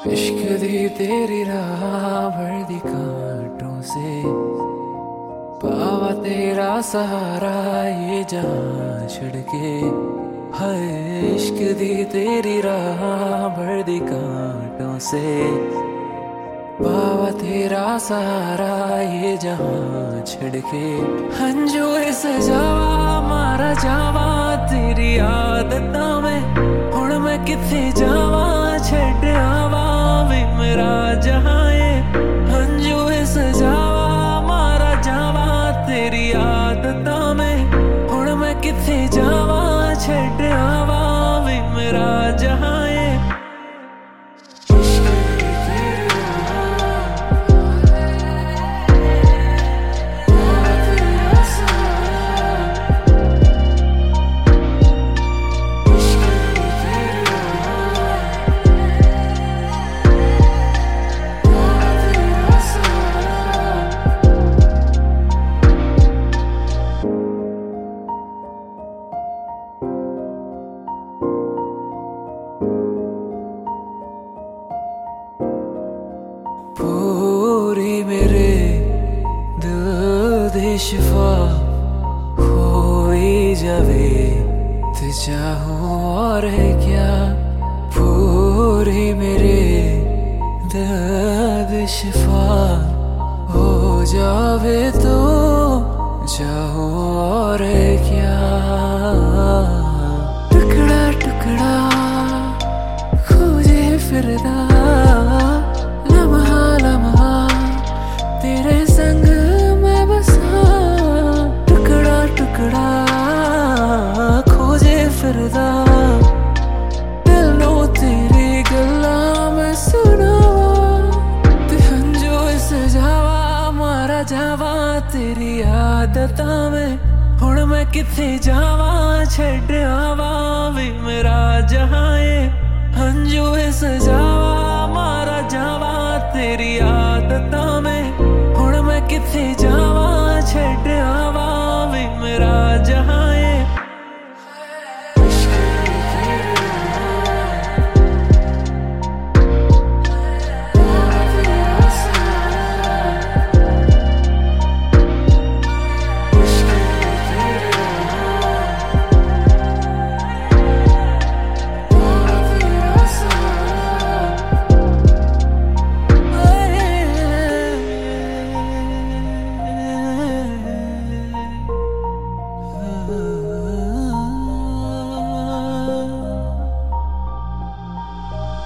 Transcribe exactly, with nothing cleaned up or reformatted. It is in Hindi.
इश्क दी तेरी राह भर दी कांटों से, पावा तेरा सहारा ये जहां छड़ के। हाय इश्क दी तेरी राह भर दी कांटों से, पावा तेरा सहारा ये जहां छड़ के। हंजुए सजावा मारा जावा तेरी आदतां में, हुण मैं किथे जावा छड़ आवा वे मेरा जहां ये। हंजुए सजावा मारा जावा तेरी आदतां में, हुण मैं किथे जावा छड़ आवा वे मेरा जहां ये। पूरी मेरे दिल दी शिफा होई जावे ते चाहूं और है क्या। पूरी मेरे दिल दी शिफा हो जावे तो चाहूं और है क्या। टुकड़ा टुकड़ा खोजे फिरदा तेरे संग मैं बसा, टुकड़ा टुकड़ा खोजे फिरदा दिल नो तेरी गल्लां मैं सुनावा। ते हंजो सजावा मारा जावा तेरी आदतां में, हुण मैं किथे जावा छड़ आवा वे मेरा जहां ये। हंजो सजावा मारा जावा तेरी आदतां